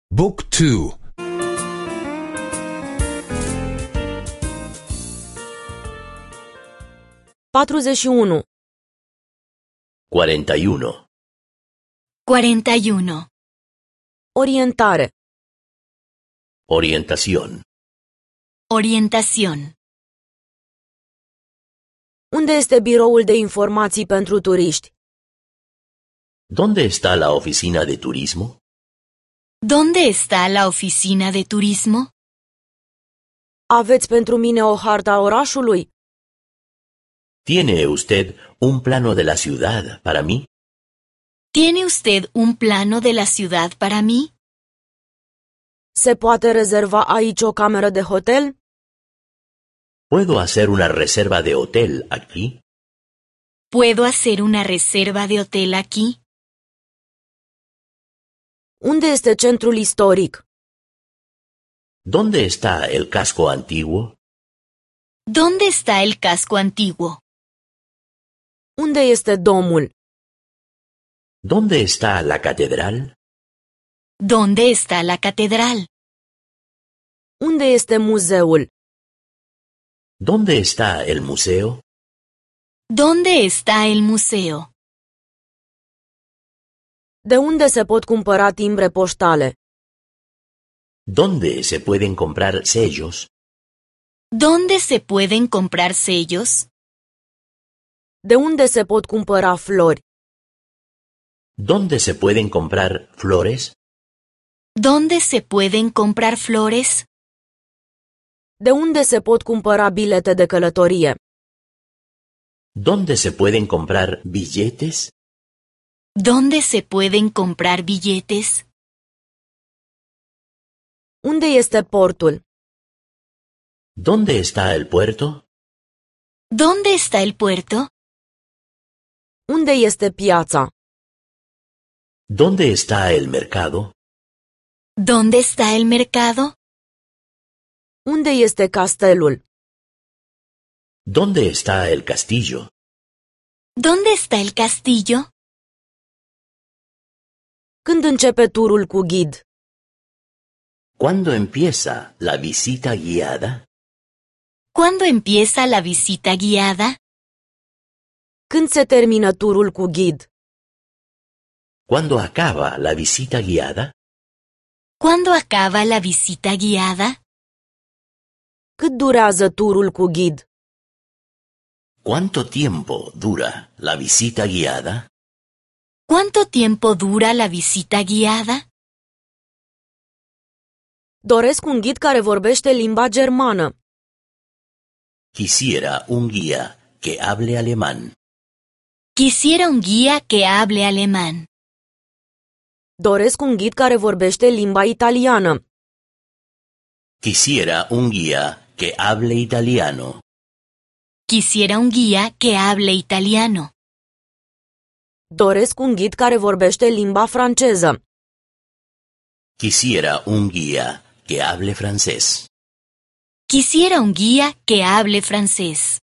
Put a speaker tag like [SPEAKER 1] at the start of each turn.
[SPEAKER 1] Book 2.
[SPEAKER 2] 41.
[SPEAKER 3] 41.
[SPEAKER 4] 41.
[SPEAKER 2] Orientare.
[SPEAKER 3] Orientación.
[SPEAKER 4] Orientación.
[SPEAKER 2] Unde este biroul de informații pentru turiști?
[SPEAKER 3] ¿Dónde está la oficina de turismo?
[SPEAKER 4] ¿Dónde está la oficina de turismo?
[SPEAKER 2] Aveți pentru mine o hartă a orașului?
[SPEAKER 3] ¿Tiene usted un plano de la ciudad para mí?
[SPEAKER 4] ¿Tiene usted un plano de la ciudad para mí?
[SPEAKER 2] Se poate rezerva aici o cameră de hotel?
[SPEAKER 3] ¿Puedo hacer una reserva de hotel aquí?
[SPEAKER 4] ¿Puedo hacer una reserva de hotel aquí?
[SPEAKER 2] Unde este centrul istoric?
[SPEAKER 3] ¿Dónde está el casco antiguo?
[SPEAKER 4] ¿Dónde está el casco antiguo?
[SPEAKER 2] Unde este domul?
[SPEAKER 3] ¿Dónde está la catedral?
[SPEAKER 4] ¿Dónde está la catedral?
[SPEAKER 2] Unde este muzeul?
[SPEAKER 3] ¿Dónde está el museo?
[SPEAKER 4] ¿Dónde está el museo?
[SPEAKER 2] De unde se pot cumpăra timbre poștale?
[SPEAKER 3] ¿Dónde se pueden comprar sellos?
[SPEAKER 4] ¿Dónde se pueden comprar sellos?
[SPEAKER 2] De unde se pot cumpăra flori?
[SPEAKER 3] ¿Dónde se pueden comprar flores?
[SPEAKER 4] ¿Dónde se pueden comprar flores?
[SPEAKER 2] De unde se pot cumpăra bilete de călătorie?
[SPEAKER 3] ¿Dónde se pueden comprar billetes?
[SPEAKER 4] ¿Dónde se pueden comprar billetes?
[SPEAKER 2] Unde este portul?
[SPEAKER 3] ¿Dónde está el puerto?
[SPEAKER 4] ¿Dónde está el puerto?
[SPEAKER 2] Unde este piața?
[SPEAKER 3] ¿Dónde está el mercado?
[SPEAKER 4] ¿Dónde está el mercado?
[SPEAKER 2] Unde este castelul?
[SPEAKER 3] ¿Dónde está el castillo?
[SPEAKER 4] ¿Dónde está el castillo?
[SPEAKER 2] Când începe turul cu ghid?
[SPEAKER 3] ¿Cuándo empieza la visita guiada?
[SPEAKER 4] ¿Cuándo empieza la visita guiada?
[SPEAKER 2] Când se termină turul cu ghid?
[SPEAKER 3] ¿Cuándo acaba la visita guiada?
[SPEAKER 4] ¿Cuándo acaba la visita guiada?
[SPEAKER 2] Cât durează turul cu ghid?
[SPEAKER 3] ¿Cuánto tiempo dura la visita guiada?
[SPEAKER 4] ¿Cuánto tiempo dura la visita guiada?
[SPEAKER 2] Doresc un ghid care vorbește limba germană.
[SPEAKER 3] Quisiera un guía que hable alemán.
[SPEAKER 4] Quisiera un guía que hable alemán.
[SPEAKER 2] Doresc un ghid care vorbește limba italiană.
[SPEAKER 3] Quisiera un guía que hable italiano.
[SPEAKER 4] Quisiera un guía que hable italiano.
[SPEAKER 2] Doresc un ghid care vorbește limba franceză.
[SPEAKER 3] Quisiera un guía que hable francés.
[SPEAKER 4] Quisiera un guía que hable francés.